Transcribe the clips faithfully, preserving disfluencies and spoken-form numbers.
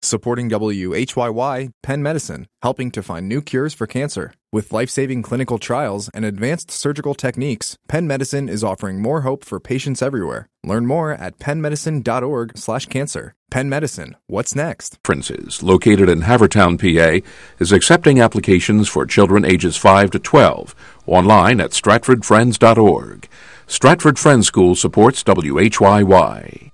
Supporting W H Y Y, Penn Medicine, helping to find new cures for cancer. With life-saving clinical trials and advanced surgical techniques, Penn Medicine is offering more hope for patients everywhere. Learn more at pennmedicine.org slash cancer. Penn Medicine, what's next? Prince's, located in Havertown, P A, is accepting applications for children ages five to twelve, online at stratford friends dot org. Stratford Friends School supports W H Y Y.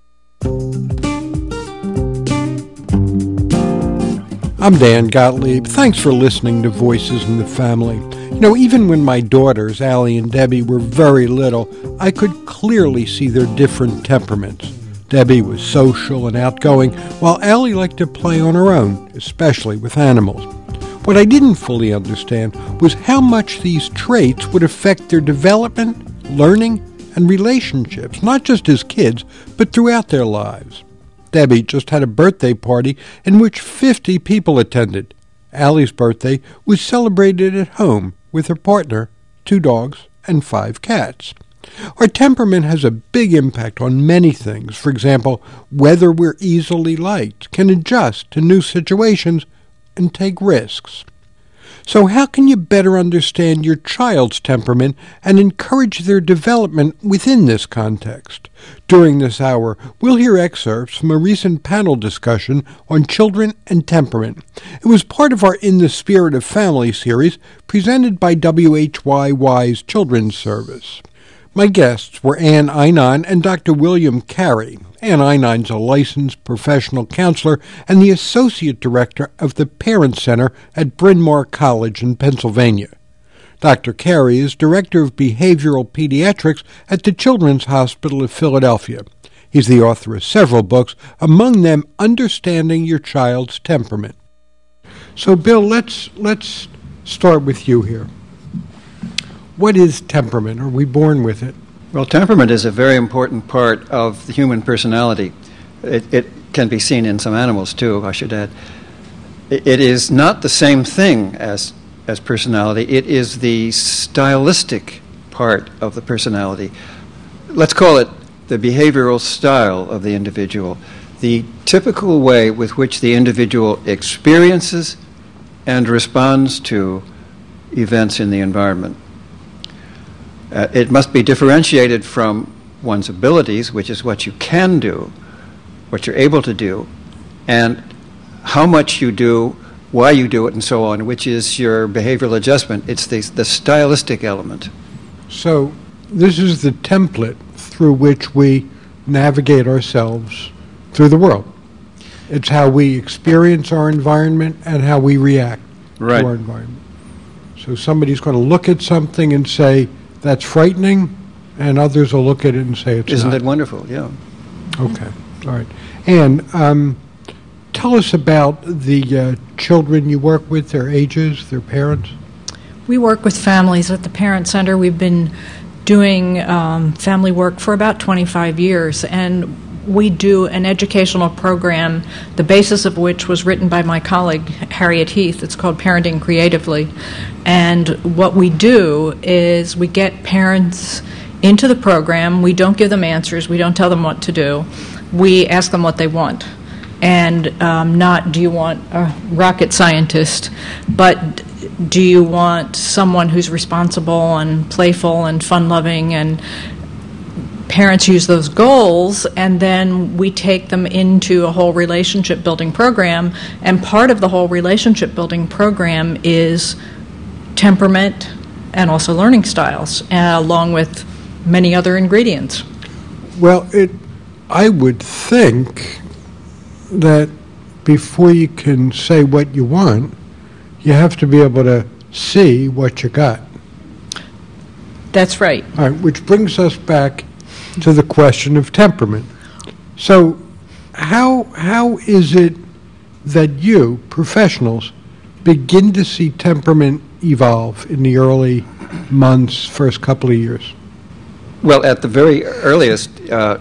I'm Dan Gottlieb. Thanks for listening to Voices in the Family. You know, even when my daughters, Allie and Debbie, were very little, I could clearly see their different temperaments. Debbie was social and outgoing, while Allie liked to play on her own, especially with animals. What I didn't fully understand was how much these traits would affect their development, learning, and relationships, not just as kids, but throughout their lives. Debbie just had a birthday party in which fifty people attended. Allie's birthday was celebrated at home with her partner, two dogs, and five cats. Our temperament has a big impact on many things. For example, whether we're easily liked, can adjust to new situations, and take risks. So how can you better understand your child's temperament and encourage their development within this context? During this hour, we'll hear excerpts from a recent panel discussion on children and temperament. It was part of our In the Spirit of Family series presented by W H Y Y's Children's Service. My guests were Ann Einon and Doctor William Carey. Ann Einon's a licensed professional counselor and the associate director of the Parent Center at Bryn Mawr College in Pennsylvania. Doctor Carey is director of behavioral pediatrics at the Children's Hospital of Philadelphia. He's the author of several books, among them Understanding Your Child's Temperament. So, Bill, let's let's start with you here. What is temperament? Are we born with it? Well, temperament is a very important part of the human personality. It, it can be seen in some animals, too, I should add. It, it is not the same thing as, as personality. It is the stylistic part of the personality. Let's call it the behavioral style of the individual, the typical way with which the individual experiences and responds to events in the environment. Uh, it must be differentiated from one's abilities, which is what you can do, what you're able to do, and how much you do, why you do it, and so on, which is your behavioral adjustment. It's the, the stylistic element. So this is the template through which we navigate ourselves through the world. It's how we experience our environment and how we react right. to our environment. So somebody's going to look at something and say, that's frightening, and others will look at it and say it's Isn't not. it wonderful? Yeah. Okay. All right. And um, tell us about the uh, children you work with, their ages, their parents. We work with families at the Parent Center. We've been doing um, family work for about twenty-five years, and we do an educational program, the basis of which was written by my colleague, Harriet Heath. It's called Parenting Creatively. And what we do is we get parents into the program. We don't give them answers. We don't tell them what to do. We ask them what they want. And um, not, do you want a rocket scientist, but do you want someone who's responsible and playful and fun-loving? And parents use those goals, and then we take them into a whole relationship-building program. And part of the whole relationship-building program is temperament and also learning styles, uh, along with many other ingredients. Well, it, I would think that before you can say what you want, you have to be able to see what you got. That's right. All right, which brings us back to the question of temperament. So how how is it that you, professionals, begin to see temperament evolve in the early months, first couple of years? Well, at the very earliest, uh,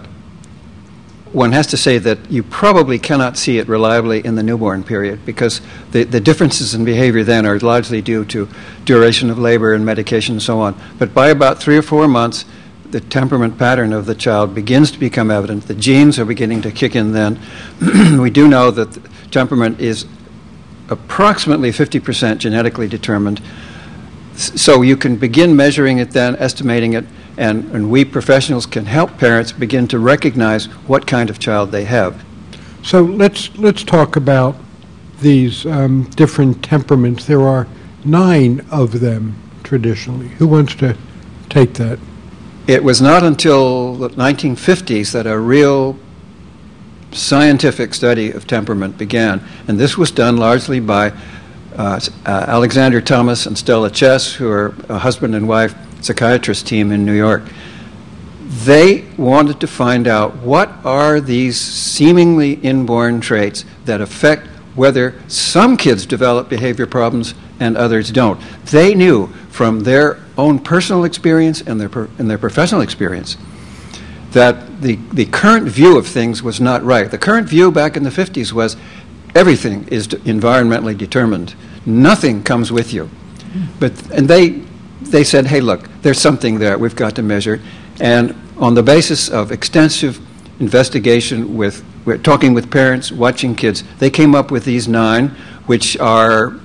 one has to say that you probably cannot see it reliably in the newborn period, because the, the differences in behavior then are largely due to duration of labor and medication and so on. But by about three or four months, the temperament pattern of the child begins to become evident. The genes are beginning to kick in then. We do know that temperament is approximately fifty percent genetically determined. So you can begin measuring it then, estimating it, and, and we professionals can help parents begin to recognize what kind of child they have. So let's let's talk about these um, different temperaments. There are nine of them traditionally. Who wants to take that? It was not until the nineteen fifties that a real scientific study of temperament began, and this was done largely by uh, uh, Alexander Thomas and Stella Chess, who are a husband and wife psychiatrist team in New York. They wanted to find out what are these seemingly inborn traits that affect whether some kids develop behavior problems and others don't. They knew from their own personal experience and their per- and their professional experience that the, the current view of things was not right. The current view back in the fifties was everything is de- environmentally determined. Nothing comes with you. But and they they said, hey, look, there's something there. We've got to measure. And on the basis of extensive investigation with, with talking with parents, watching kids, they came up with these nine, which are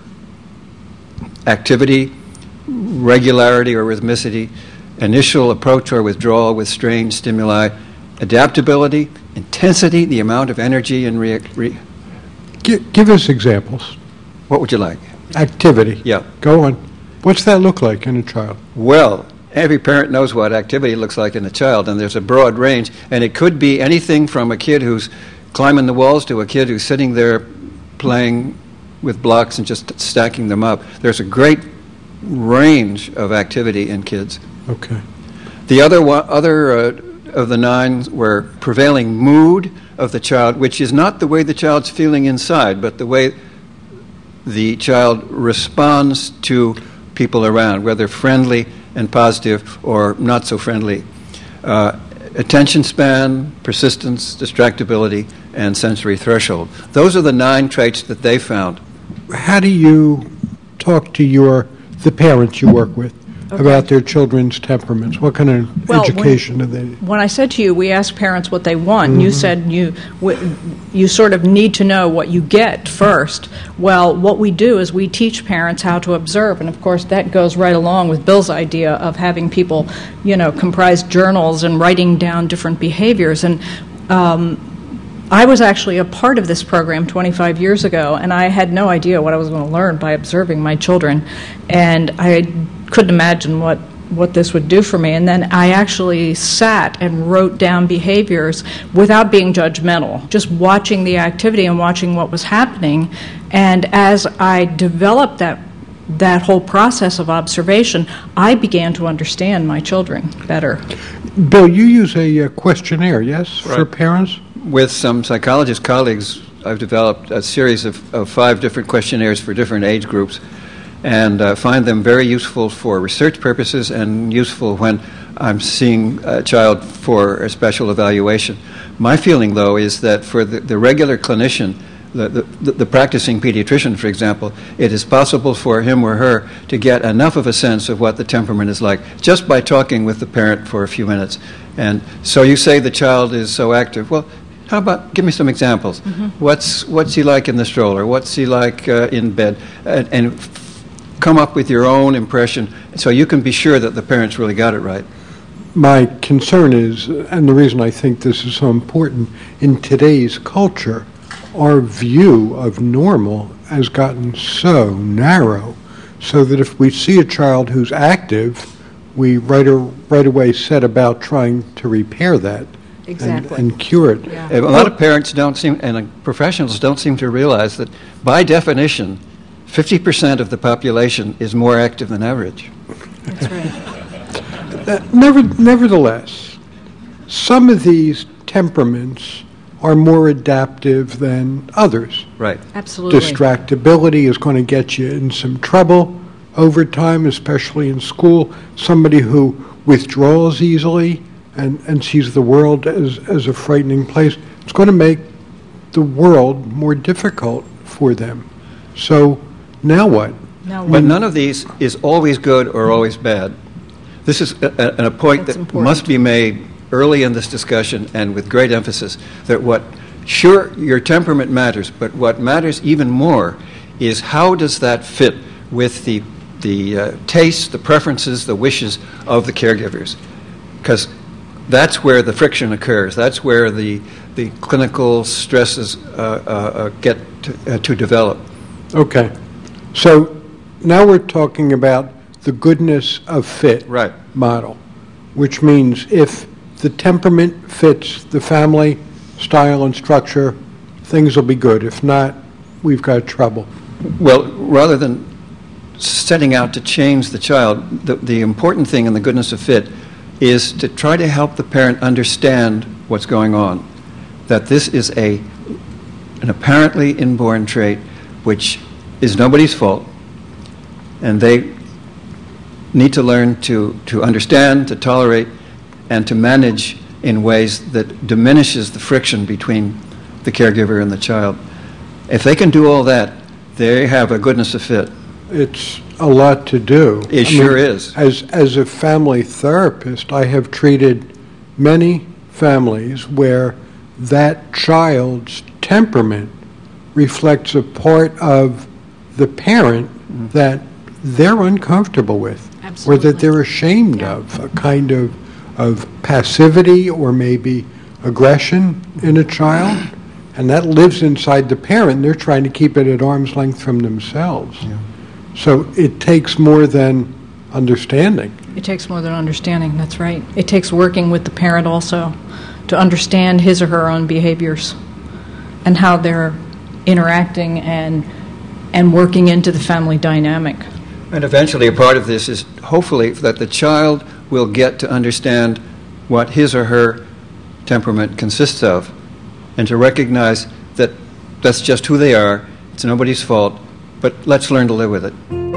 activity, regularity or rhythmicity, initial approach or withdrawal with strange stimuli, adaptability, intensity, the amount of energy and re- re- Give, give us examples. What would you like? Activity. Yeah. Go on. What's that look like in a child? Well, every parent knows what activity looks like in a child, and there's a broad range, and it could be anything from a kid who's climbing the walls to a kid who's sitting there playing with blocks and just stacking them up. There's a great range of activity in kids. Okay. The other one, other uh, of the nine were prevailing mood of the child, which is not the way the child's feeling inside, but the way the child responds to people around, whether friendly and positive or not so friendly. Uh, attention span, persistence, distractibility, and sensory threshold. Those are the nine traits that they found. How do you talk to your the parents you work with okay. about their children's temperaments? What kind of well, education when, do they? When I said to you, we ask parents what they want, mm-hmm. you said you w- you sort of need to know what you get first. Well, what we do is we teach parents how to observe, and of course that goes right along with Bill's idea of having people, you know, comprise journals and writing down different behaviors. And um, I was actually a part of this program twenty-five years ago, and I had no idea what I was going to learn by observing my children, and I couldn't imagine what, what this would do for me. And then I actually sat and wrote down behaviors without being judgmental, just watching the activity and watching what was happening. And as I developed that that whole process of observation, I began to understand my children better. Bill, you use a uh, questionnaire, yes, right. for parents? With some psychologist colleagues, I've developed a series of, of five different questionnaires for different age groups, and uh, find them very useful for research purposes and useful when I'm seeing a child for a special evaluation. My feeling, though, is that for the, the regular clinician, the, the, the practicing pediatrician, for example, it is possible for him or her to get enough of a sense of what the temperament is like just by talking with the parent for a few minutes. And so you say the child is so active. Well, how about, give me some examples. Mm-hmm. What's what's he like in the stroller? What's he like uh, in bed? And, and f- come up with your own impression so you can be sure that the parents really got it right. My concern is, and the reason I think this is so important, in today's culture, our view of normal has gotten so narrow so that if we see a child who's active, we right, or, right away set about trying to repair that. Exactly. And, and cure it. Yeah. A lot of parents don't seem, and uh, professionals don't seem to realize that by definition, fifty percent of the population is more active than average. That's right. Uh, never, nevertheless, some of these temperaments are more adaptive than others. Right. Absolutely. Distractibility is going to get you in some trouble over time, especially in school. Somebody who withdraws easily and, and sees the world as, as a frightening place, it's going to make the world more difficult for them. So now what? Now But what? none of these is always good or always bad. This is a, a, a point That's that important. must be made early in this discussion and with great emphasis, that what Sure, your temperament matters, but what matters even more is how does that fit with the the uh, tastes, the preferences, the wishes of the caregivers? Because that's where the friction occurs. That's where the the clinical stresses uh, uh, uh, get to, uh, to develop. Okay. So now we're talking about the goodness of fit Right. model, which means if the temperament fits the family style and structure, things will be good. If not, we've got trouble. Well, rather than setting out to change the child, the, the important thing in the goodness of fit is to try to help the parent understand what's going on, that this is a an apparently inborn trait which is nobody's fault, and they need to learn to, to understand, to tolerate, and to manage in ways that diminishes the friction between the caregiver and the child. If they can do all that, they have a goodness of fit. It's a lot to do. It I sure mean, is. As, as a family therapist, I have treated many families where that child's temperament reflects a part of the parent mm-hmm. that they're uncomfortable with. Absolutely. Or that they're ashamed yeah. of, a kind of of passivity or maybe aggression in a child, and that lives inside the parent. They're trying to keep it at arm's length from themselves. Yeah. So it takes more than understanding. It takes more than understanding, that's right. It takes working with the parent also to understand his or her own behaviors and how they're interacting and and working into the family dynamic. And eventually a part of this is hopefully that the child will get to understand what his or her temperament consists of, and to recognize that that's just who they are, it's nobody's fault, but let's learn to live with it.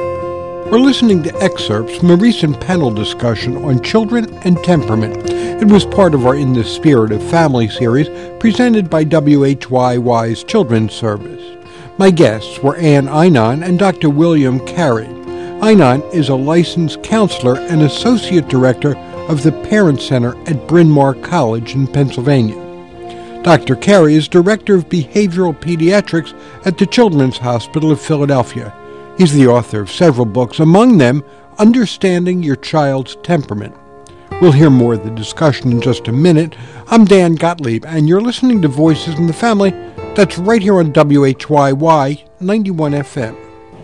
We're listening to excerpts from a recent panel discussion on children and temperament. It was part of our In the Spirit of Family series presented by W H Y Y's Children's Service. My guests were Ann Einon and Doctor William Carey. Einon is a licensed counselor and associate director of the Parent Center at Bryn Mawr College in Pennsylvania. Doctor Carey is director of behavioral pediatrics at the Children's Hospital of Philadelphia. He's the author of several books, among them Understanding Your Child's Temperament. We'll hear more of the discussion in just a minute. I'm Dan Gottlieb, and you're listening to Voices in the Family. That's right here on W H Y Y ninety-one F M.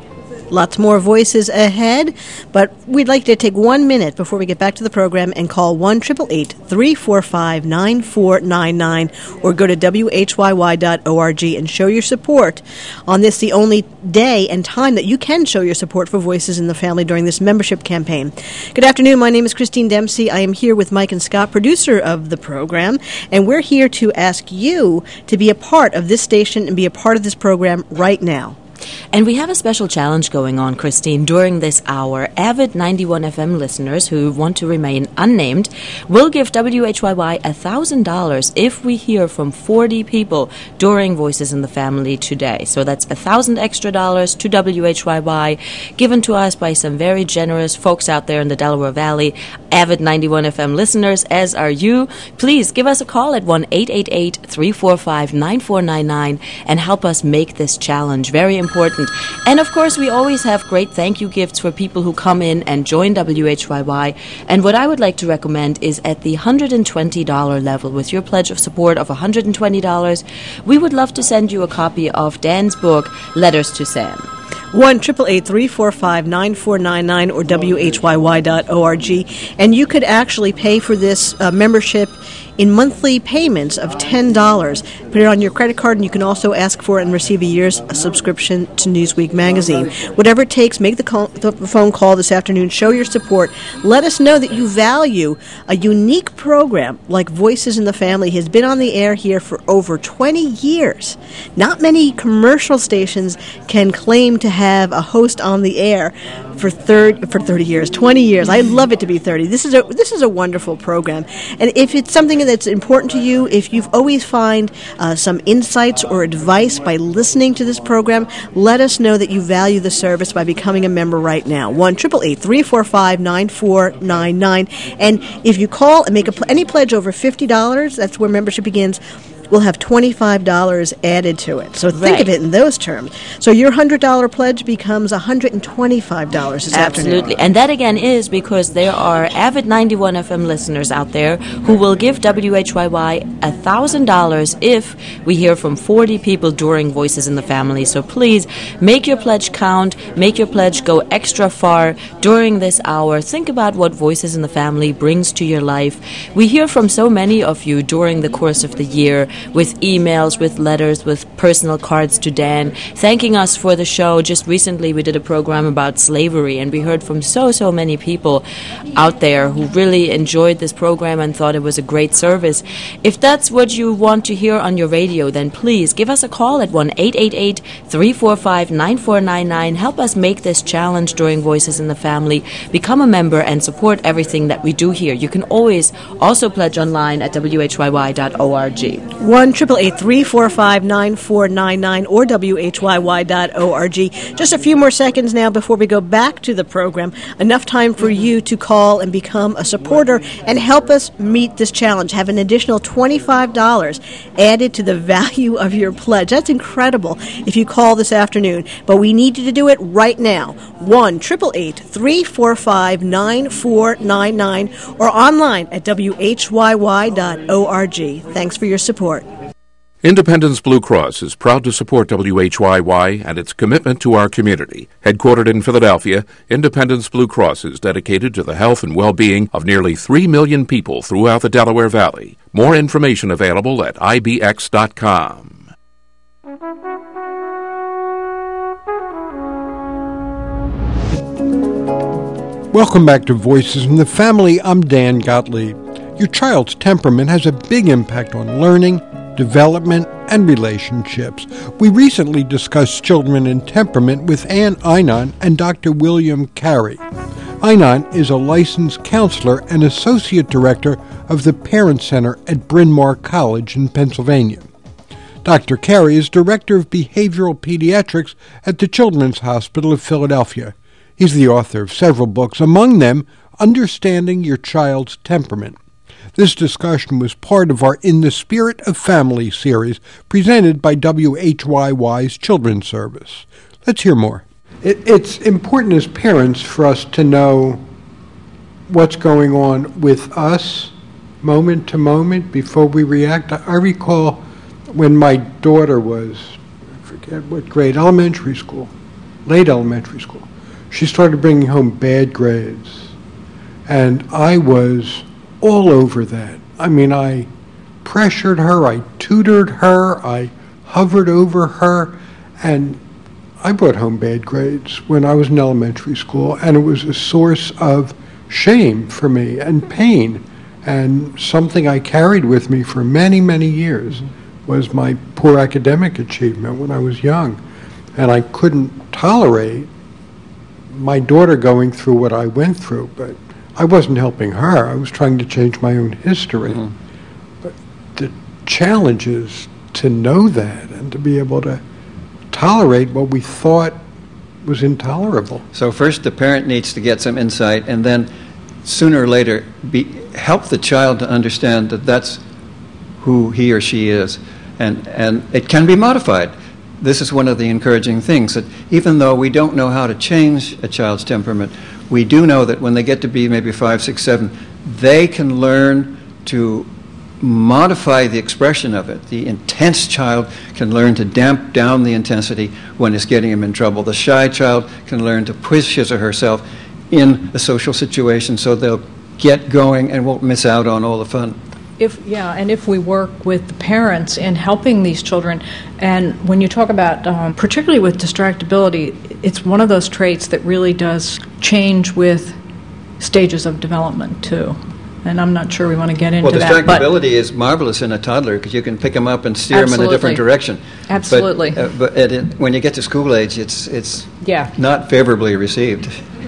Lots more voices ahead, but we'd like to take one minute before we get back to the program and call one eight eight eight, three four five, nine four nine nine or go to W H Y Y dot org and show your support on this, the only day and time that you can show your support for Voices in the Family during this membership campaign. Good afternoon. My name is Christine Dempsey. I am here with Mike and Scott, producer of the program, and we're here to ask you to be a part of this station and be a part of this program right now. And we have a special challenge going on, Christine. During this hour, avid ninety-one F M listeners who want to remain unnamed will give W H Y Y one thousand dollars if we hear from forty people during Voices in the Family today. So that's one thousand extra dollars to W H Y Y, given to us by some very generous folks out there in the Delaware Valley, avid ninety-one F M listeners, as are you. Please give us a call at one eight eight eight, three four five, nine four nine nine and help us make this challenge very important. Important. And of course, we always have great thank you gifts for people who come in and join W H Y Y. And what I would like to recommend is at the one hundred twenty dollars level, with your pledge of support of one hundred twenty dollars, we would love to send you a copy of Dan's book, Letters to Sam. one eight eight eight, three four five, nine four nine nine or W H Y Y dot org. And you could actually pay for this uh, membership in monthly payments of ten dollars. Put it on your credit card, and you can also ask for and receive a year's subscription to Newsweek magazine. Whatever it takes, make the, call, the phone call this afternoon. Show your support. Let us know that you value a unique program like Voices in the Family. Has been on the air here for over twenty years. Not many commercial stations can claim to have a host on the air for third for thirty years, twenty years. I love it to be thirty. This is a this is a wonderful program. And if it's something that's important to you, if you've always find uh, some insights or advice by listening to this program, let us know that you value the service by becoming a member right now. one eight eight eight, three four five, nine four nine nine. And if you call and make a pl- any pledge over fifty dollars, that's where membership begins, will have twenty-five dollars added to it. So think Right. of it in those terms. So your one hundred dollars pledge becomes one hundred twenty-five dollars this Absolutely. afternoon. And that again is because there are avid ninety-one F M listeners out there who will give W H Y Y one thousand dollars if we hear from forty people during Voices in the Family. So please make your pledge count, make your pledge go extra far during this hour. Think about what Voices in the Family brings to your life. We hear from so many of you during the course of the year with emails, with letters, with personal cards to Dan, thanking us for the show. Just recently we did a program about slavery, and we heard from so, so many people out there who really enjoyed this program and thought it was a great service. If that's what you want to hear on your radio, then please give us a call at one eight eight eight, three four five, nine four nine nine. Help us make this challenge during Voices in the Family. Become a member and support everything that we do here. You can always also pledge online at w h y y dot org. one eight eight eight, three four five, nine four nine nine or w h y y dot org. Just a few more seconds now before we go back to the program. Enough time for you to call and become a supporter and help us meet this challenge. Have an additional twenty-five dollars added to the value of your pledge. That's incredible if you call this afternoon. But we need you to do it right now. one eight eight eight, three four five, nine four nine nine or online at w h y y dot org. Thanks for your support. Independence Blue Cross is proud to support W H Y Y and its commitment to our community. Headquartered in Philadelphia, Independence Blue Cross is dedicated to the health and well-being of nearly three million people throughout the Delaware Valley. More information available at I B X dot com. Welcome back to Voices in the Family. I'm Dan Gottlieb. Your child's temperament has a big impact on learning, development, and relationships. We recently discussed children and temperament with Ann Einon and Doctor William Carey. Einon is a licensed counselor and associate director of the Parent Center at Bryn Mawr College in Pennsylvania. Doctor Carey is director of behavioral pediatrics at the Children's Hospital of Philadelphia. He's the author of several books, among them Understanding Your Child's Temperament. This discussion was part of our In the Spirit of Family series presented by W H Y Y's Children's Service. Let's hear more. It, it's important as parents for us to know what's going on with us moment to moment before we react. I, I recall when my daughter was, I forget what grade, elementary school, late elementary school. She started bringing home bad grades, and I was all over that. I mean, I pressured her, I tutored her, I hovered over her, and I brought home bad grades when I was in elementary school, and it was a source of shame for me and pain, and something I carried with me for many, many years was my poor academic achievement when I was young, and I couldn't tolerate my daughter going through what I went through, but I wasn't helping her. I was trying to change my own history. Mm-hmm. But the challenge is to know that and to be able to tolerate what we thought was intolerable. So first the parent needs to get some insight, and then sooner or later be, help the child to understand that that's who he or she is. And, and it can be modified. This is one of the encouraging things, that even though we don't know how to change a child's temperament, we do know that when they get to be maybe five, six, seven, they can learn to modify the expression of it. The intense child can learn to damp down the intensity when it's getting him in trouble. The shy child can learn to push his or herself in a social situation so they'll get going and won't miss out on all the fun. If yeah, and if we work with the parents in helping these children, and when you talk about, um, particularly with distractibility, it's one of those traits that really does change with stages of development too. And I'm not sure we want to get into well, that. Well, distractibility is marvelous in a toddler because you can pick them up and steer Absolutely. them in a different direction. Absolutely. But, uh, but at it, when you get to school age, it's it's yeah. not favorably received.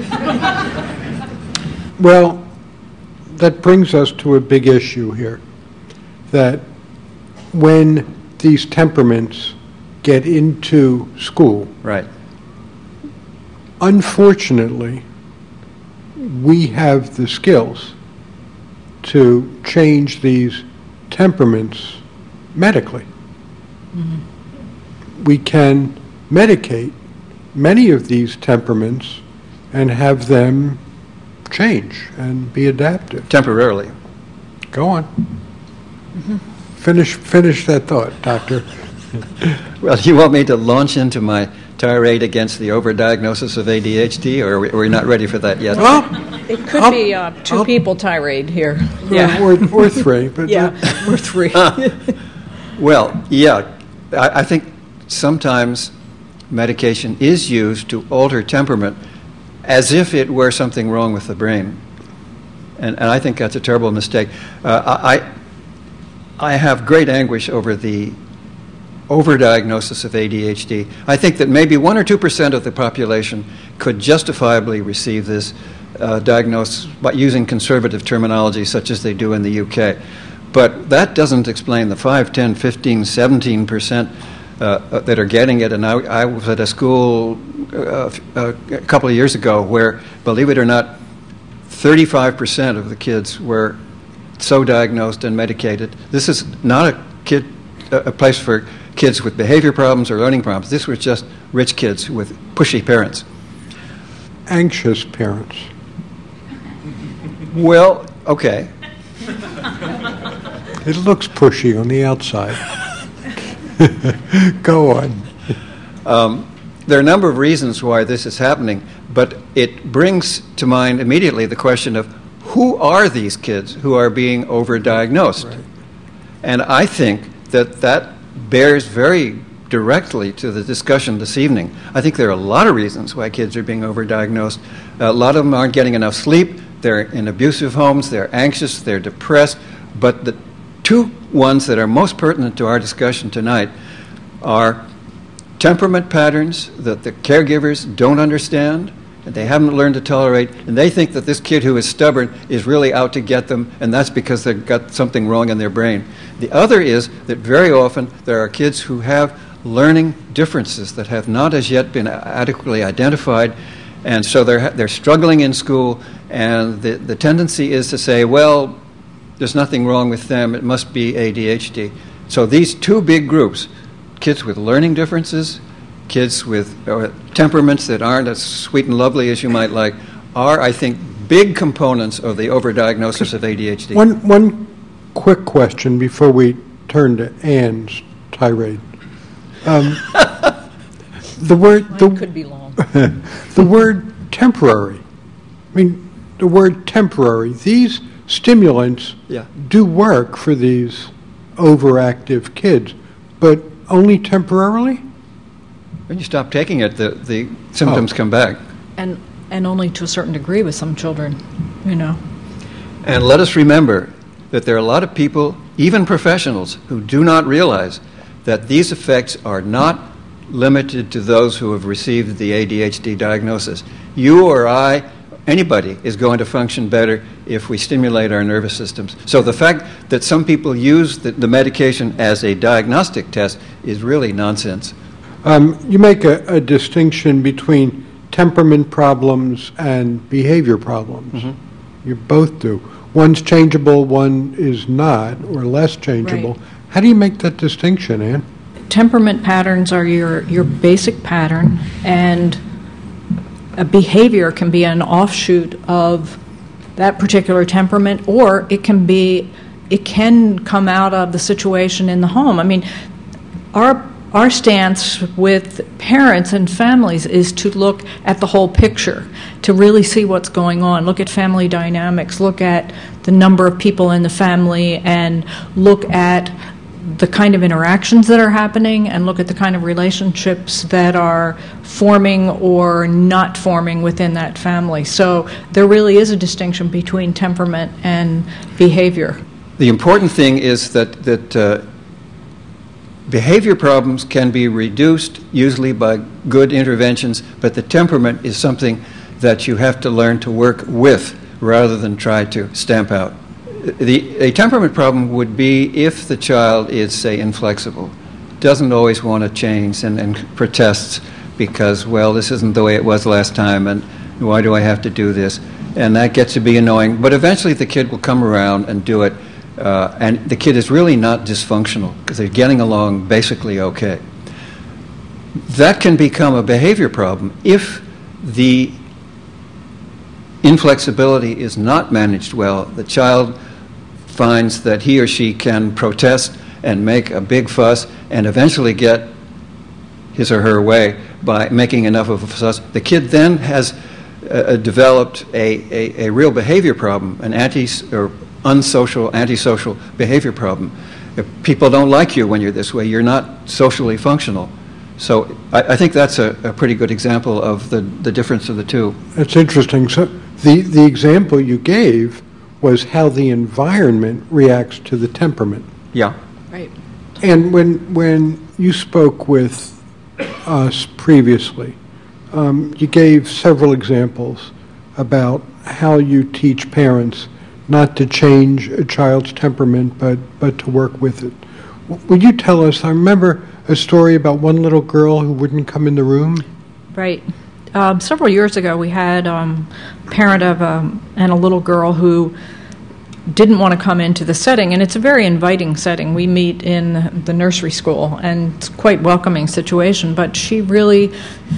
Well, that brings us to a big issue here, that when these temperaments get into school, right, unfortunately, we have the skills to change these temperaments medically. Mm-hmm. We can medicate many of these temperaments and have them change and be adaptive. Temporarily. Go on. Mm-hmm. Finish finish that thought, Doctor. Well, you want me to launch into my tirade against the overdiagnosis of A D H D, or are we, are we not ready for that yet? Well, it could I'll, be uh, two I'll, people tirade here. Yeah, or, or three. But yeah, or three. uh, well, yeah, I, I think sometimes medication is used to alter temperament as if it were something wrong with the brain. And, and I think that's a terrible mistake. Uh, I, I have great anguish over the overdiagnosis of A D H D. I think that maybe one or two percent of the population could justifiably receive this uh, diagnosis by using conservative terminology such as they do in the U K. But that doesn't explain the five, ten, fifteen, seventeen percent uh, that are getting it. And I, I was at a school uh, a couple of years ago where, believe it or not, thirty-five percent of the kids were so diagnosed and medicated. This is not a kid, a place for kids with behavior problems or learning problems. This was just rich kids with pushy parents. Anxious parents. Well, okay. It looks pushy on the outside. Go on. Um, there are a number of reasons why this is happening, but it brings to mind immediately the question of who are these kids who are being overdiagnosed? Right. And I think that that bears very directly to the discussion this evening. I think there are a lot of reasons why kids are being overdiagnosed. A lot of them aren't getting enough sleep. They're in abusive homes. They're anxious. They're depressed. But the two ones that are most pertinent to our discussion tonight are temperament patterns that the caregivers don't understand, and they haven't learned to tolerate, and they think that this kid who is stubborn is really out to get them, and that's because they've got something wrong in their brain. The other is that very often there are kids who have learning differences that have not as yet been adequately identified, and so they're they're struggling in school, and the, the tendency is to say, well, there's nothing wrong with them, it must be A D H D. So these two big groups, kids with learning differences, kids with uh, temperaments that aren't as sweet and lovely as you might like, are, I think, big components of the overdiagnosis of A D H D. One, one quick question before we turn to Anne's tirade. Um, the word the, could be long. The word temporary. I mean, the word temporary. These stimulants yeah. do work for these overactive kids, but only temporarily? When you stop taking it, the, the symptoms oh. come back. And and only to a certain degree with some children, you know. And let us remember that there are a lot of people, even professionals, who do not realize that these effects are not limited to those who have received the A D H D diagnosis. You or I, anybody, is going to function better if we stimulate our nervous systems. So the fact that some people use the, the medication as a diagnostic test is really nonsense. Um, you make a, a distinction between temperament problems and behavior problems. Mm-hmm. You both do. One's changeable, one is not, or less changeable. Right. How do you make that distinction, Anne? Temperament patterns are your, your basic pattern, and a behavior can be an offshoot of that particular temperament, or it can be, it can come out of the situation in the home. I mean, our Our stance with parents and families is to look at the whole picture, to really see what's going on, look at family dynamics, look at the number of people in the family, and look at the kind of interactions that are happening, and look at the kind of relationships that are forming or not forming within that family. So there really is a distinction between temperament and behavior. The important thing is that that uh, behavior problems can be reduced usually by good interventions, but the temperament is something that you have to learn to work with rather than try to stamp out. The, a temperament problem would be if the child is, say, inflexible, doesn't always want to change and, and protests because, well, this isn't the way it was last time, and why do I have to do this? And that gets to be annoying. But eventually the kid will come around and do it. uh, and the kid is really not dysfunctional because they're getting along basically okay. That can become a behavior problem if the inflexibility is not managed well. The child finds that he or she can protest and make a big fuss and eventually get his or her way by making enough of a fuss. The kid then has uh, developed a, a, a real behavior problem, an anti or unsocial, antisocial behavior problem. If people don't like you when you're this way, you're not socially functional. So I, I think that's a, a pretty good example of the, the difference of the two. That's interesting. So the, the example you gave was how the environment reacts to the temperament. Yeah. Right. And when when you spoke with us previously, um, you gave several examples about how you teach parents not to change a child's temperament, but, but to work with it. W- would you tell us, I remember a story about one little girl who wouldn't come in the room? Right. Um, several years ago, we had um, a parent of a, and a little girl who didn't want to come into the setting, and it's a very inviting setting. We meet in the nursery school, and it's quite welcoming situation, but she really,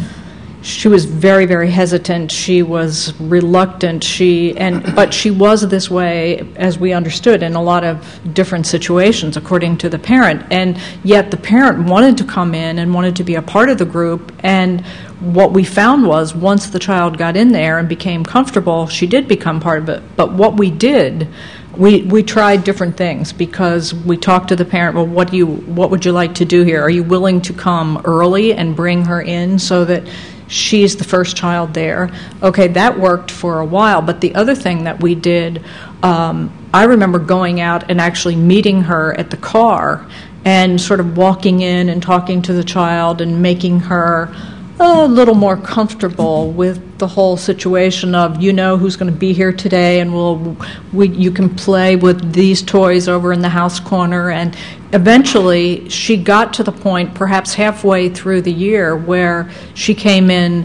she was very, very hesitant. She was reluctant. She and but she was this way, as we understood, in a lot of different situations, according to the parent. And yet the parent wanted to come in and wanted to be a part of the group. And what we found was, once the child got in there and became comfortable, she did become part of it. But what we did, we we tried different things, because we talked to the parent. Well, what do you what would you like to do here? Are you willing to come early and bring her in so that she's the first child there? Okay, that worked for a while. But the other thing that we did, um, I remember going out and actually meeting her at the car and sort of walking in and talking to the child and making her a little more comfortable with the whole situation of, you know who's going to be here today, and we'll, we, you can play with these toys over in the house corner. And eventually she got to the point, perhaps halfway through the year, where she came in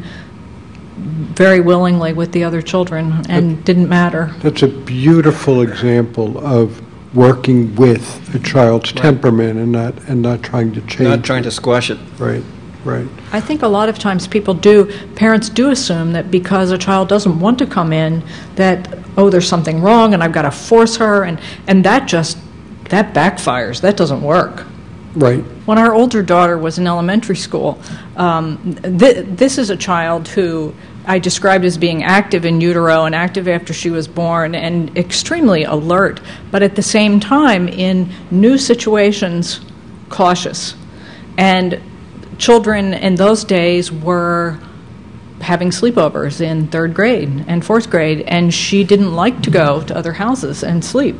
very willingly with the other children, and that, didn't matter. That's a beautiful example of working with a child's right. temperament and not and not trying to change Not trying it. to squash it. Right. Right. I think a lot of times people do, parents do assume that because a child doesn't want to come in, that, oh, there's something wrong and I've got to force her, and, and that just, that backfires. That doesn't work. Right. When our older daughter was in elementary school, um, th- this is a child who I described as being active in utero and active after she was born and extremely alert, but at the same time, in new situations, cautious. And children in those days were having sleepovers in third grade and fourth grade, and she didn't like to go to other houses and sleep.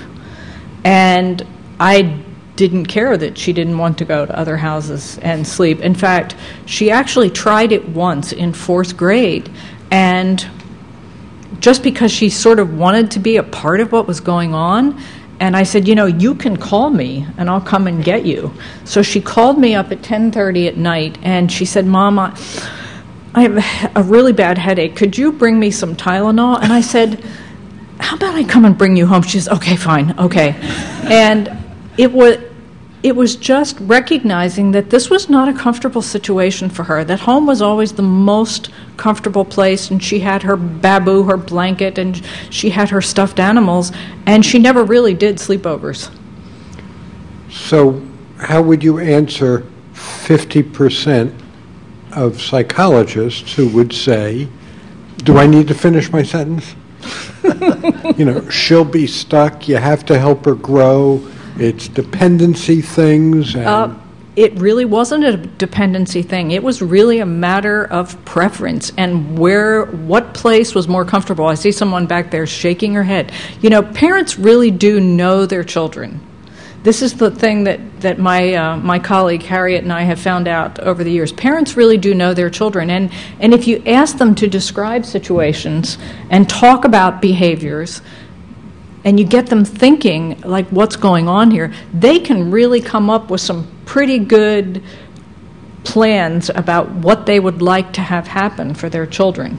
And I didn't care that she didn't want to go to other houses and sleep. In fact, she actually tried it once in fourth grade, and just because she sort of wanted to be a part of what was going on, and I said, you know, you can call me and I'll come and get you. So she called me up at ten thirty at night and she said, Mom, I, I have a really bad headache. Could you bring me some Tylenol? And I said, how about I come and bring you home? She says, okay, fine, okay. And it was, it was just recognizing that this was not a comfortable situation for her, that home was always the most comfortable place, and she had her babu, her blanket, and she had her stuffed animals, and she never really did sleepovers. So how would you answer fifty percent of psychologists who would say, do I need to finish my sentence? You know, she'll be stuck, you have to help her grow, it's dependency things. And uh, it really wasn't a dependency thing. It was really a matter of preference and where, what place was more comfortable. I see someone back there shaking her head. You know, parents really do know their children. This is the thing that, that my uh, my colleague Harriet and I have found out over the years. Parents really do know their children. And, and if you ask them to describe situations and talk about behaviors, and you get them thinking, like, what's going on here, they can really come up with some pretty good plans about what they would like to have happen for their children.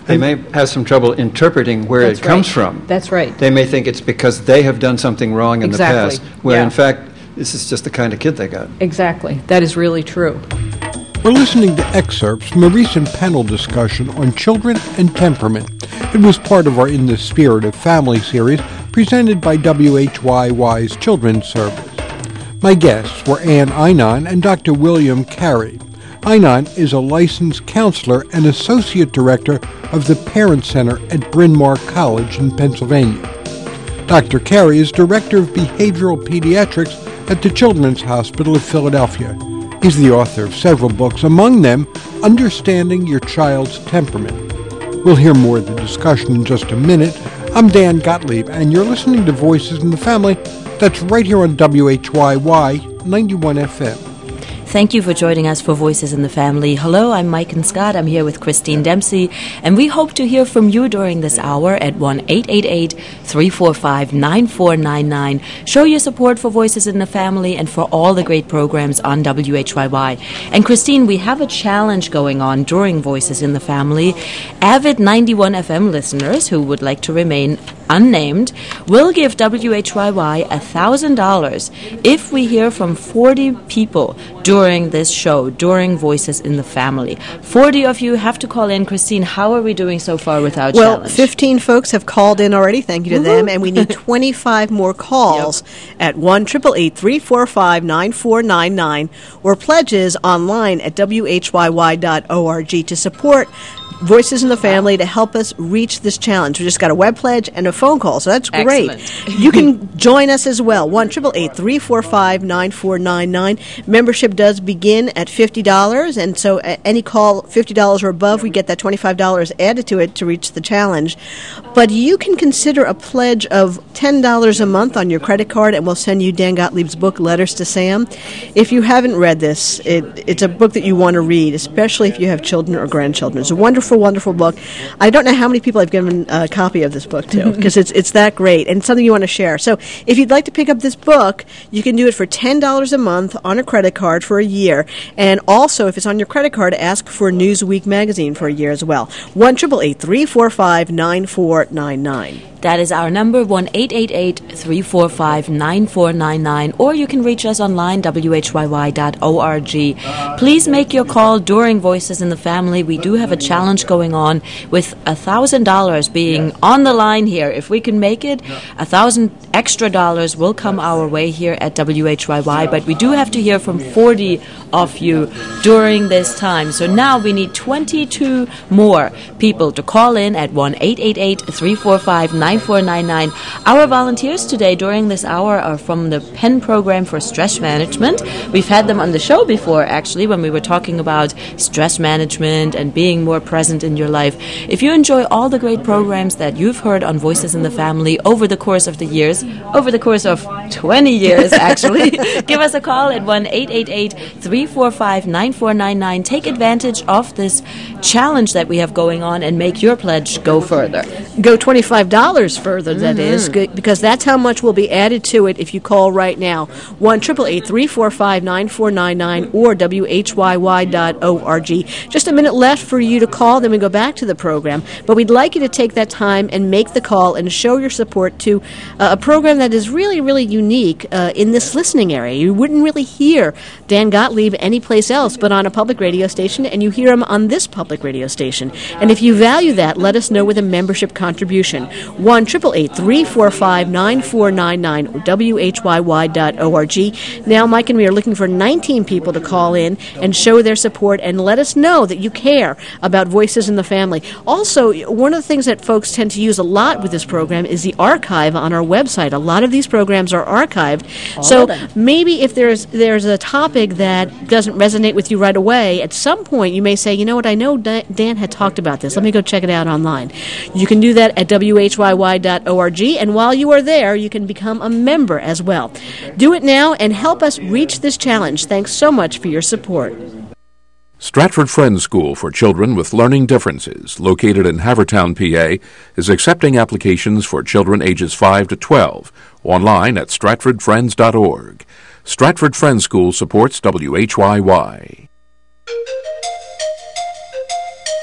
They may have some trouble interpreting where That's it comes right. from. That's right. They may think it's because they have done something wrong in Exactly. the past, where Yeah. in fact, this is just the kind of kid they got. Exactly. That is really true. We're listening to excerpts from a recent panel discussion on children and temperament. It was part of our In the Spirit of Family series presented by W H Y Y's Children's Service. My guests were Ann Einon and Doctor William Carey. Einon is a licensed counselor and associate director of the Parent Center at Bryn Mawr College in Pennsylvania. Doctor Carey is director of behavioral pediatrics at the Children's Hospital of Philadelphia. He's the author of several books, among them Understanding Your Child's Temperament. We'll hear more of the discussion in just a minute. I'm Dan Gottlieb, and you're listening to Voices in the Family. That's right here on W H Y Y ninety-one F M. Thank you for joining us for Voices in the Family. Hello, I'm Mike and Scott. I'm here with Christine Dempsey, and we hope to hear from you during this hour at one eight eight eight, three four five, nine four nine nine. Show your support for Voices in the Family and for all the great programs on W H Y Y. And Christine, we have a challenge going on during Voices in the Family. Avid ninety-one F M listeners who would like to remain unnamed will give W H Y Y one thousand dollars if we hear from forty people during this show, during Voices in the Family. forty of you have to call in. Christine, how are we doing so far with our well, challenge? Well, fifteen folks have called in already. Thank you to them. And we need twenty-five more calls yep. at one eight eight eight, three four five, nine four nine nine or pledges online at W H Y Y dot org to support Voices in the Family to help us reach this challenge. We just got a web pledge and a phone call, so that's great. Excellent. You can join us as well, one eight eight eight, three four five, nine four nine nine. Membership does begin at fifty dollars, and so at any call fifty dollars or above, we get that twenty-five dollars added to it to reach the challenge. But you can consider a pledge of ten dollars a month on your credit card, and we'll send you Dan Gottlieb's book, Letters to Sam. If you haven't read this, it, it's a book that you want to read, especially if you have children or grandchildren. It's a wonderful wonderful book. I don't know how many people I've given a copy of this book to because it's it's that great and it's something you want to share. So if you'd like to pick up this book, you can do it for ten dollars a month on a credit card for a year. And also, if it's on your credit card, ask for Newsweek magazine for a year as well. one eight eight eight, three four five, nine four nine nine. That is our number, one eight eight eight, three four five, nine four nine nine, or you can reach us online, W H Y Y dot org. Please make your call during Voices in the Family. We do have a challenge going on with one thousand dollars being on the line here. If we can make it, one thousand extra dollars will come our way here at W H Y Y, but we do have to hear from forty of you during this time. So now we need twenty-two more people to call in at one eight eight eight, three four five, nine four nine nine. Our volunteers today during this hour are from the Penn Program for Stress Management. We've had them on the show before, actually, when we were talking about stress management and being more present in your life. If you enjoy all the great programs that you've heard on Voices in the Family over the course of the years, over the course of twenty years, actually, give us a call at one eight eight eight, three four five, nine four nine nine. Take advantage of this challenge that we have going on and make your pledge go further. Go twenty-five dollars further, that mm-hmm. is, because that's how much will be added to it if you call right now. one eight eight eight, three four five, nine four nine nine or W H Y Y dot org. Just a minute left for you to call, then we go back to the program. But we'd like you to take that time and make the call and show your support to uh, a program that is really, really unique uh, in this listening area. You wouldn't really hear Dan Gottlieb anyplace else but on a public radio station, and you hear him on this public radio station. And if you value that, let us know with a membership contribution. one eight eight eight, three four five, nine four nine nine or W H Y Y dot org. Now, Mike and we are looking for nineteen people to call in and show their support and let us know that you care about Voices in the Family. Also, one of the things that folks tend to use a lot with this program is the archive on our website. A lot of these programs are archived. All so maybe if there's there's a topic that doesn't resonate with you right away, at some point you may say, you know what, I know Dan had talked about this. Let me go check it out online. You can do that at W H Y Y dot org, and while you are there, you can become a member as well. Do it now and help us reach this challenge. Thanks so much for your support. Stratford Friends School for Children with Learning Differences, located in Havertown, P A, is accepting applications for children ages five to twelve, online at stratford friends dot org. Stratford Friends School supports W H Y Y.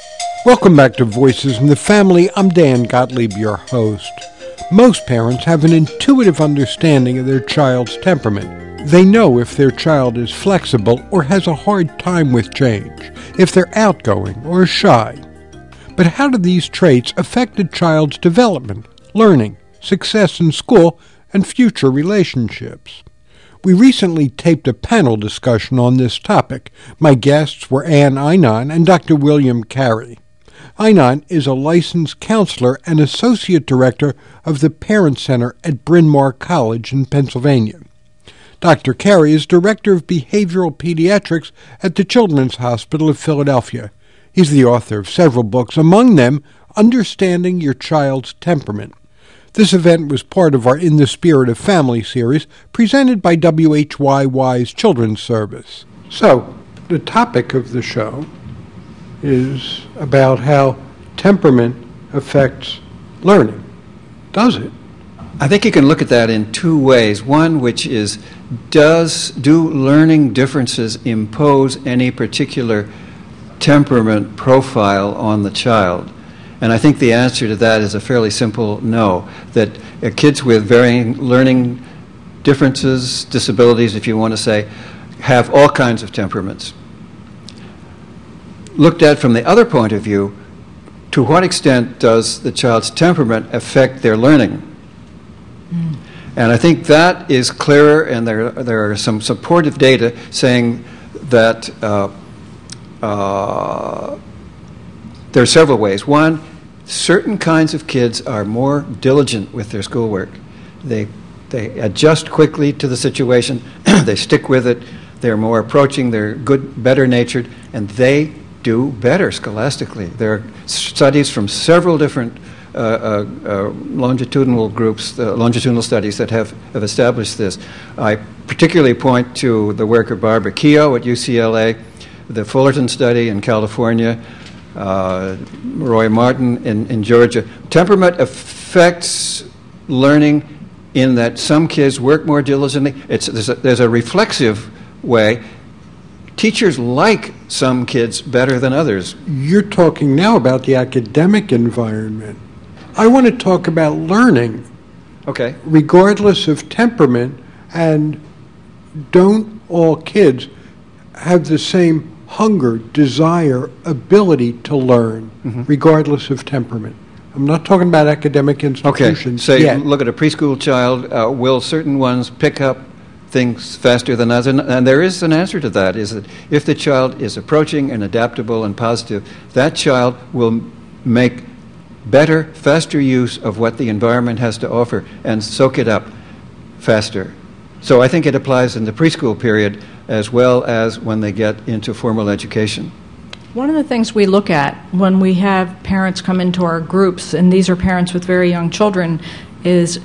Welcome back to Voices in the Family. I'm Dan Gottlieb, your host. Most parents have an intuitive understanding of their child's temperament. They know if their child is flexible or has a hard time with change, if they're outgoing or shy. But how do these traits affect a child's development, learning, success in school, and future relationships? We recently taped a panel discussion on this topic. My guests were Ann Einon and Doctor William Carey. Einon is a licensed counselor and associate director of the Parent Center at Bryn Mawr College in Pennsylvania. Doctor Carey is director of behavioral pediatrics at the Children's Hospital of Philadelphia. He's the author of several books, among them Understanding Your Child's Temperament. This event was part of our In the Spirit of Family series, presented by W H Y Y's Children's Service. So, the topic of the show is about how temperament affects learning. Does it? I think you can look at that in two ways. One, which is, does do learning differences impose any particular temperament profile on the child? And I think the answer to that is a fairly simple no, that uh, kids with varying learning differences, disabilities, if you want to say, have all kinds of temperaments. Looked at from the other point of view, to what extent does the child's temperament affect their learning? Mm. And I think that is clearer, and there, there are some supportive data saying that uh, uh, there are several ways. One, certain kinds of kids are more diligent with their schoolwork. They, they adjust quickly to the situation, they stick with it, they're more approaching, they're good, better-natured, and they do better scholastically. There are studies from several different uh, uh, uh, longitudinal groups, uh, longitudinal studies that have, have established this. I particularly point to the work of Barbara Keogh at U C L A, the Fullerton study in California, uh, Roy Martin in, in Georgia. Temperament affects learning in that some kids work more diligently. It's, there's, a, there's a reflexive way. Teachers like some kids better than others. You're talking now about the academic environment. I want to talk about learning. Okay. Regardless of temperament, and don't all kids have the same hunger, desire, ability to learn, mm-hmm. regardless of temperament? I'm not talking about academic institutions. Okay. Say, yet. Look at a preschool child. Uh, will certain ones pick up things faster than others? And, and there is an answer to that, is that if the child is approaching and adaptable and positive, that child will make better, faster use of what the environment has to offer and soak it up faster. So I think it applies in the preschool period as well as when they get into formal education. One of the things we look at when we have parents come into our groups, and these are parents with very young children, is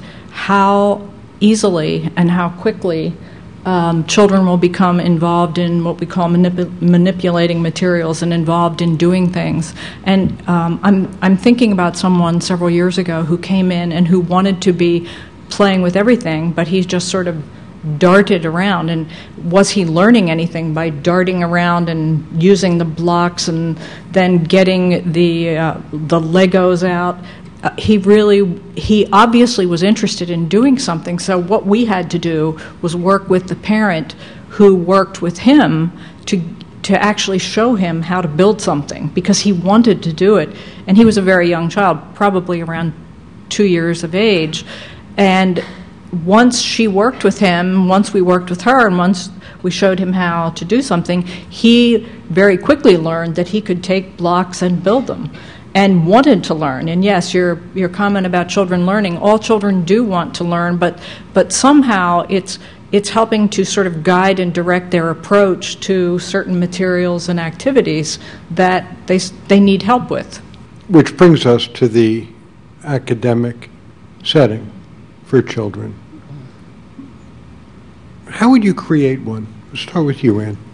how easily and how quickly um, children will become involved in what we call manip- manipulating materials and involved in doing things. And um, I'm I'm thinking about someone several years ago who came in and who wanted to be playing with everything, but he just sort of darted around. And was he learning anything by darting around and using the blocks and then getting the uh, the Legos out? Uh, he really, he obviously was interested in doing something, so what we had to do was work with the parent who worked with him to to actually show him how to build something, because he wanted to do it. And he was a very young child, probably around two years of age. And once she worked with him, once we worked with her, and once we showed him how to do something, he very quickly learned that he could take blocks and build them, and wanted to learn. And yes, your your comment about children learning, all children do want to learn, but but somehow it's it's helping to sort of guide and direct their approach to certain materials and activities that they they need help with. Which brings us to the academic setting for children. How would you create one? Let's start with you, Ann.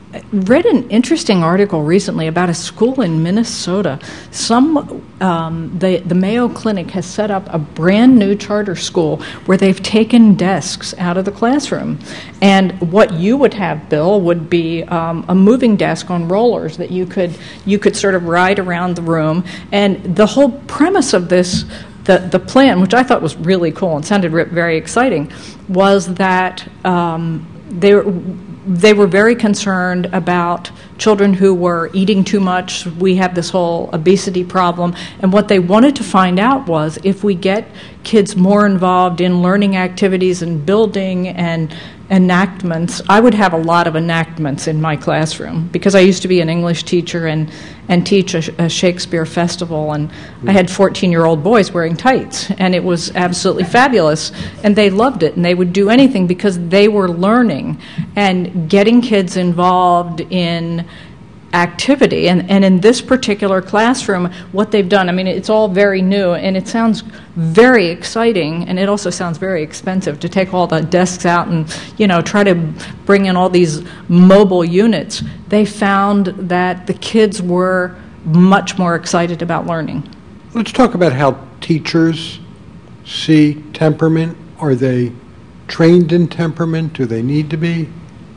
read an interesting article recently about a school in Minnesota. Some um, the the Mayo Clinic has set up a brand new charter school where they've taken desks out of the classroom, and what you would have, Bill, would be um, a moving desk on rollers that you could you could sort of ride around the room. And the whole premise of this, the the plan, which I thought was really cool and sounded re- very exciting, was that um, they were. They were very concerned about children who were eating too much. We have this whole obesity problem. And what they wanted to find out was if we get kids more involved in learning activities and building and enactments. I would have a lot of enactments in my classroom because I used to be an English teacher and, and teach a, a Shakespeare festival, and I had fourteen-year-old boys wearing tights, and it was absolutely fabulous, and they loved it, and they would do anything because they were learning and getting kids involved in activity. And, and in this particular classroom, what they've done, I mean, it's all very new, and it sounds very exciting, and it also sounds very expensive to take all the desks out and, you know, try to bring in all these mobile units. They found that the kids were much more excited about learning. Let's talk about how teachers see temperament. Are they trained in temperament? Do they need to be?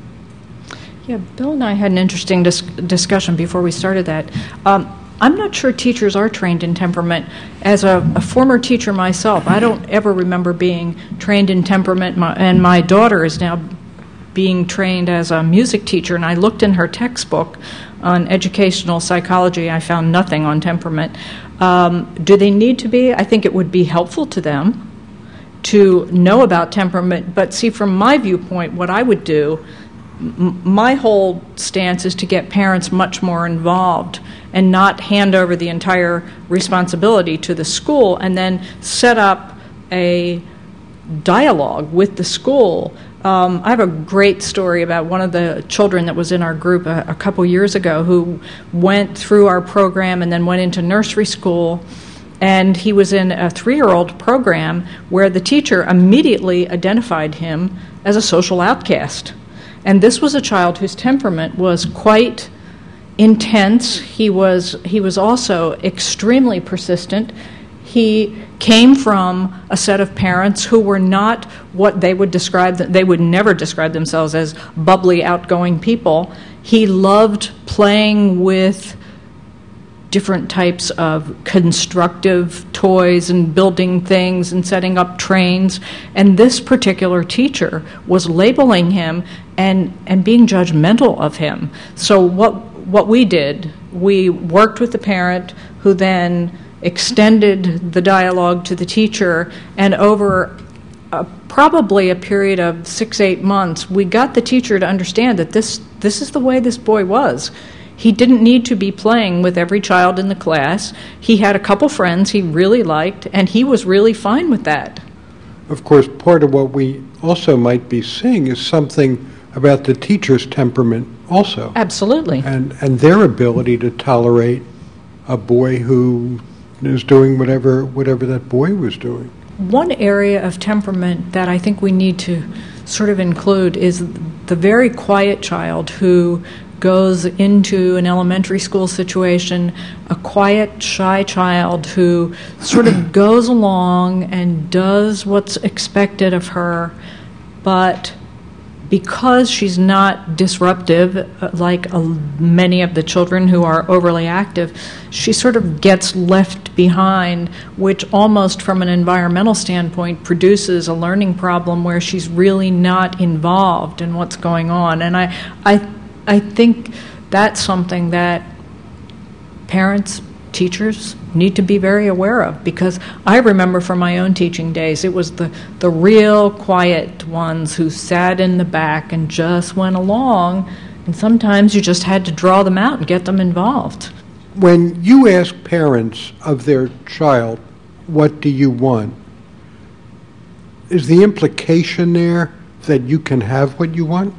Yeah, Bill and I had an interesting dis- discussion before we started that. Um, I'm not sure teachers are trained in temperament. As a, a former teacher myself, I don't ever remember being trained in temperament, my, and my daughter is now being trained as a music teacher, and I looked in her textbook on educational psychology. I found nothing on temperament. Um, do they need to be? I think it would be helpful to them to know about temperament, but see, from my viewpoint, what I would do, my whole stance is to get parents much more involved and not hand over the entire responsibility to the school, and then set up a dialogue with the school. Um, I have a great story about one of the children that was in our group a, a couple years ago who went through our program and then went into nursery school. And he was in a three-year-old program where the teacher immediately identified him as a social outcast. And this was a child whose temperament was quite intense. He was he was also extremely persistent. He came from a set of parents who were not what they would describe, they would never describe themselves as bubbly, outgoing people. He loved playing with different types of constructive toys and building things and setting up trains. And this particular teacher was labeling him and, and being judgmental of him. So what what we did, we worked with the parent who then extended the dialogue to the teacher, and over a, probably a period of six, eight months, we got the teacher to understand that this this is the way this boy was. He didn't need to be playing with every child in the class. He had a couple friends he really liked, and he was really fine with that. Of course, part of what we also might be seeing is something about the teacher's temperament also. Absolutely. And and their ability to tolerate a boy who is doing whatever whatever that boy was doing. One area of temperament that I think we need to sort of include is the very quiet child who goes into an elementary school situation, a quiet, shy child who sort of goes along and does what's expected of her, but because she's not disruptive, uh, like uh, many of the children who are overly active, she sort of gets left behind, which almost from an environmental standpoint produces a learning problem where she's really not involved in what's going on. And I, I I think that's something that parents, teachers need to be very aware of, because I remember from my own teaching days, it was the, the real quiet ones who sat in the back and just went along, and sometimes you just had to draw them out and get them involved. When you ask parents of their child, what do you want, is the implication there that you can have what you want?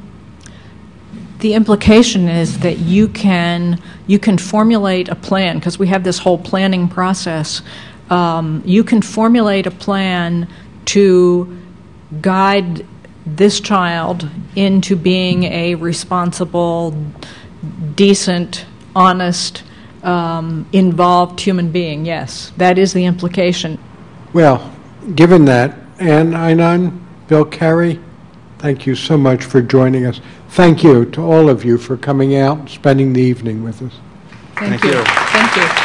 The implication is that you can you can formulate a plan, because we have this whole planning process. Um, you can formulate a plan to guide this child into being a responsible, decent, honest, um, involved human being. Yes, that is the implication. Well, given that, Ann Einon, Bill Carey, thank you so much for joining us. Thank you to all of you for coming out and spending the evening with us. Thank, Thank you. you. Thank you.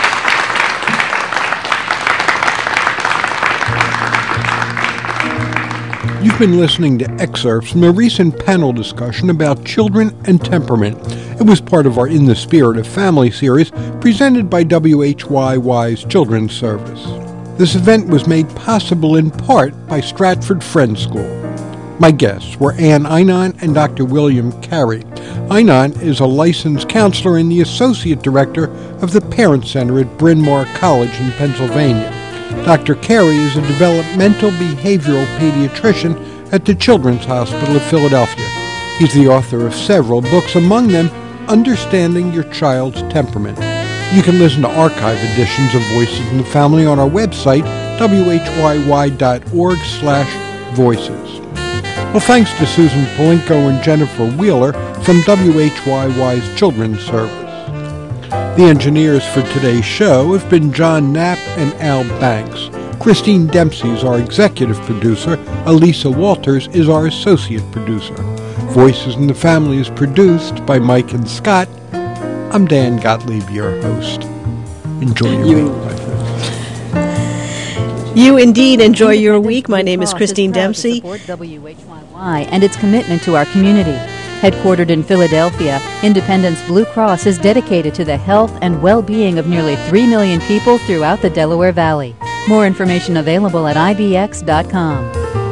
You've been listening to excerpts from a recent panel discussion about children and temperament. It was part of our In the Spirit of Family series presented by W H Y Y's Children's Service. This event was made possible in part by Stratford Friends School. My guests were Ann Einon and Doctor William Carey. Einon is a licensed counselor and the Associate Director of the Parent Center at Bryn Mawr College in Pennsylvania. Doctor Carey is a developmental behavioral pediatrician at the Children's Hospital of Philadelphia. He's the author of several books, among them Understanding Your Child's Temperament. You can listen to archive editions of Voices in the Family on our website, w h y y dot org slash voices. Well, thanks to Susan Palinko and Jennifer Wheeler from W H Y Y's Children's Service. The engineers for today's show have been John Knapp and Al Banks. Christine Dempsey is our executive producer. Elisa Walters is our associate producer. Voices in the Family is produced by Mike and Scott. I'm Dan Gottlieb, your host. Enjoy your You- week, my friends. You indeed enjoy your week. My name is Christine proud to Dempsey. support W H Y Y and its commitment to our community. Headquartered in Philadelphia, Independence Blue Cross is dedicated to the health and well-being of nearly three million people throughout the Delaware Valley. More information available at I B X dot com.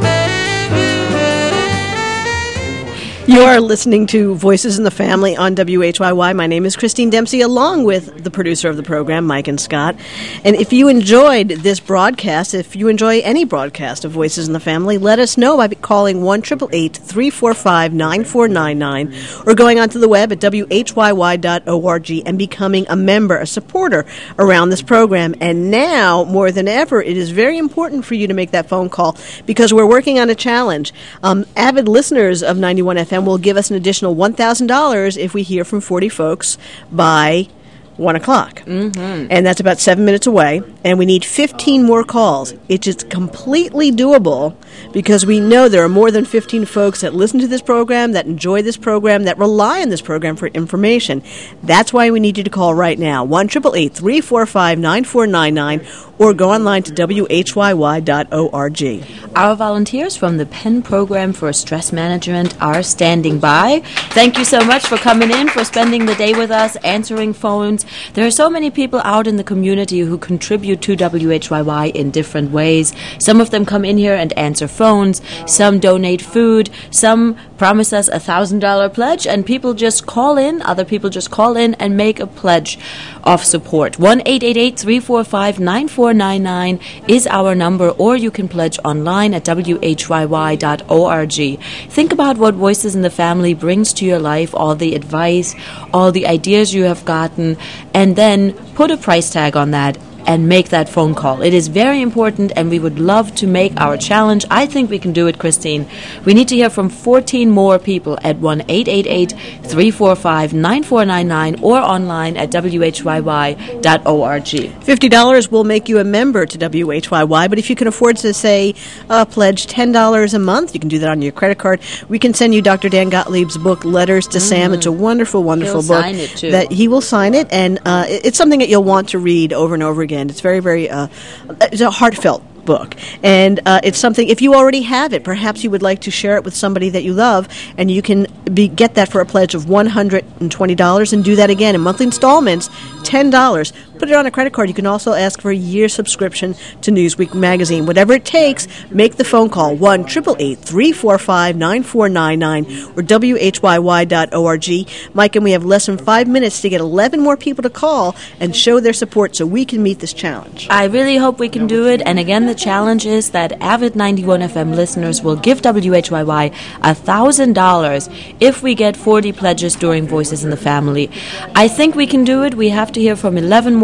You are listening to Voices in the Family on W H Y Y. My name is Christine Dempsey, along with the producer of the program, Mike and Scott. And if you enjoyed this broadcast, if you enjoy any broadcast of Voices in the Family, let us know by calling one eight eight eight, three four five, nine four nine nine or going onto the web at w h y y dot org and becoming a member, a supporter around this program. And now, more than ever, it is very important for you to make that phone call because we're working on a challenge. Um, avid listeners of ninety-one F M will give us an additional one thousand dollars if we hear from forty folks by one o'clock. Mm-hmm. And that's about seven minutes away. And we need fifteen more calls. It's just completely doable because we know there are more than fifteen folks that listen to this program, that enjoy this program, that rely on this program for information. That's why we need you to call right now, one eight eight eight, three four five, nine four nine nine or go online to w h y y dot org. Our volunteers from the Penn Program for Stress Management are standing by. Thank you so much for coming in, for spending the day with us, answering phones. There are so many people out in the community who contribute to W H Y Y in different ways. Some of them come in here and answer phones. Some donate food. Some promise us a one thousand dollars pledge, and people just call in. Other people just call in and make a pledge of support. one eight eight eight, three four five, nine four nine nine is our number, or you can pledge online at w h y y dot org. Think about what Voices in the Family brings to your life, all the advice, all the ideas you have gotten, and then put a price tag on that and make that phone call. It is very important, and we would love to make our challenge. I think we can do it, Christine. We need to hear from fourteen more people at one eight eight eight, three four five, nine four nine nine or online at w h y y dot org. fifty dollars will make you a member to W H Y Y, but if you can afford to, say, uh, pledge ten dollars a month, you can do that on your credit card. We can send you Doctor Dan Gottlieb's book, Letters to mm-hmm. Sam. It's a wonderful, wonderful He'll book. sign it, too. That he will sign it, and uh, it's something that you'll want to read over and over again. It's very, very, uh, it's a heartfelt book, and uh, it's something, if you already have it, perhaps you would like to share it with somebody that you love, and you can be, get that for a pledge of one hundred twenty dollars and do that again in monthly installments, ten dollars. Put it on a credit card. You can also ask for a year subscription to Newsweek magazine. Whatever it takes, make the phone call, one eight eight eight, three four five, nine four nine nine or w h y y dot org. Mike, and we have less than five minutes to get eleven more people to call and show their support so we can meet this challenge. I really hope we can do it, and again, the challenge is that avid ninety-one F M listeners will give W H Y Y one thousand dollars if we get forty pledges during Voices in the Family. I think we can do it. We have to hear from eleven more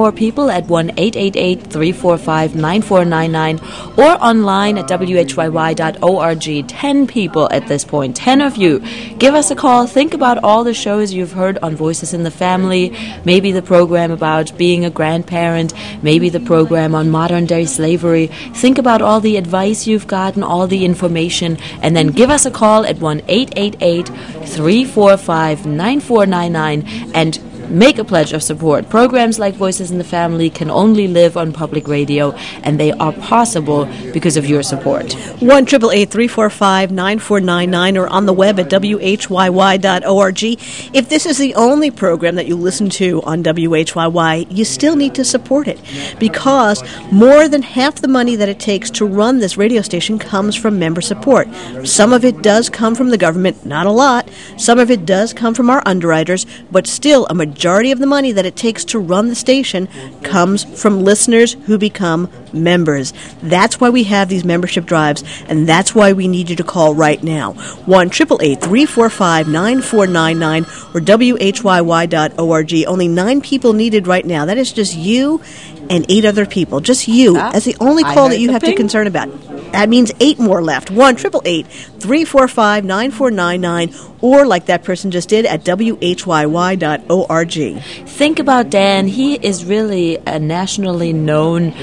more people at one eight eight eight, three four five, nine four nine nine or online at w h y y dot org. ten people at this point, ten of you. Give us a call. Think about all the shows you've heard on Voices in the Family, maybe the program about being a grandparent, maybe the program on modern-day slavery. Think about all the advice you've gotten, all the information, and then give us a call at one eight eight eight, three four five, nine four nine nine and make a pledge of support. Programs like Voices in the Family can only live on public radio, and they are possible because of your support. one eight eight eight, three four five, nine four nine nine or on the web at w h y y dot org. If this is the only program that you listen to on W H Y Y, you still need to support it, because more than half the money that it takes to run this radio station comes from member support. Some of it does come from the government, not a lot. Some of it does come from our underwriters, but still a majority majority of the money that it takes to run the station comes from listeners who become members. That's why we have these membership drives, and that's why we need you to call right now. one eight eight eight, three four five, nine four nine nine or w h y y dot org. Only nine people needed right now. That is just you and eight other people. Just you. Ah, That's the only call that you have ping. to concern about. That means eight more left. one eight eight eight, three four five, nine four nine nine or like that person just did at w h y y dot org. Think about Dan. He is really a nationally known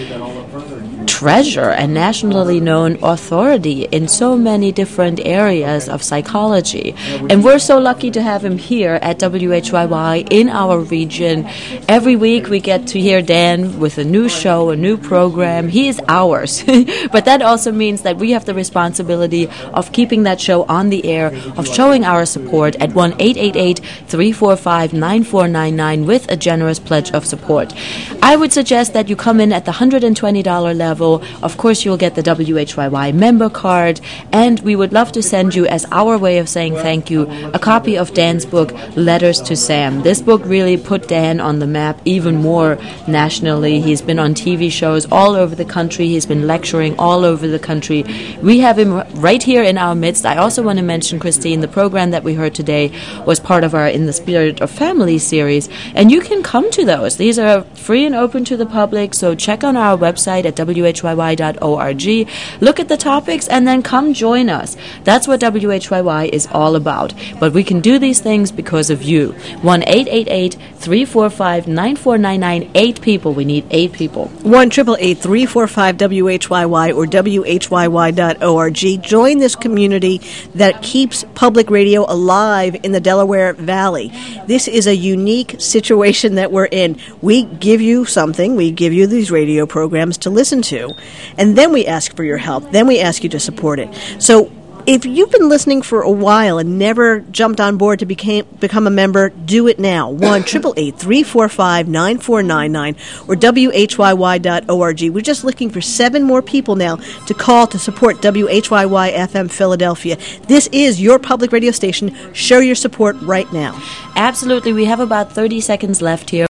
treasure, a nationally known authority in so many different areas of psychology. And we're so lucky to have him here at W H Y Y in our region. Every week we get to hear Dan with a new show, a new program. He is ours. But that also means that we have the responsibility of keeping that show on the air, of showing our support at one eight eight eight, three four five, nine four nine nine with a generous pledge of support. I would suggest that you come in at the one hundred twenty dollars level. Of course, you'll get the W H Y Y member card, and we would love to send you, as our way of saying thank you, a copy of Dan's book, Letters to Sam. This book really put Dan on the map even more nationally. He's been on T V shows all over the country. He's been lecturing all over the country. We have him right here in our midst. I also want to mention, Christine, the program that we heard today was part of our In the Spirit of Family series, and you can come to those. These are free and open to the public, so check on our website at w h y y dot org. Look at the topics and then come join us. That's what W H Y Y is all about. But we can do these things because of you. one eight eight eight, three four five, nine four nine nine. Eight people. We need eight people. one eight eight eight, three four five, W H Y Y or w h y y dot org. Join this community that keeps public radio alive in the Delaware Valley. This is a unique situation that we're in. We give you something. We give you these radio programs to listen to, and then we ask for your help. Then we ask you to support it. So if you've been listening for a while and never jumped on board to became, become a member, do it now. one eight eight eight, three four five, nine four nine nine or w h y y dot org. We're just looking for seven more people now to call to support W H Y Y F M Philadelphia. This is your public radio station. Show your support right now. Absolutely. We have about thirty seconds left here.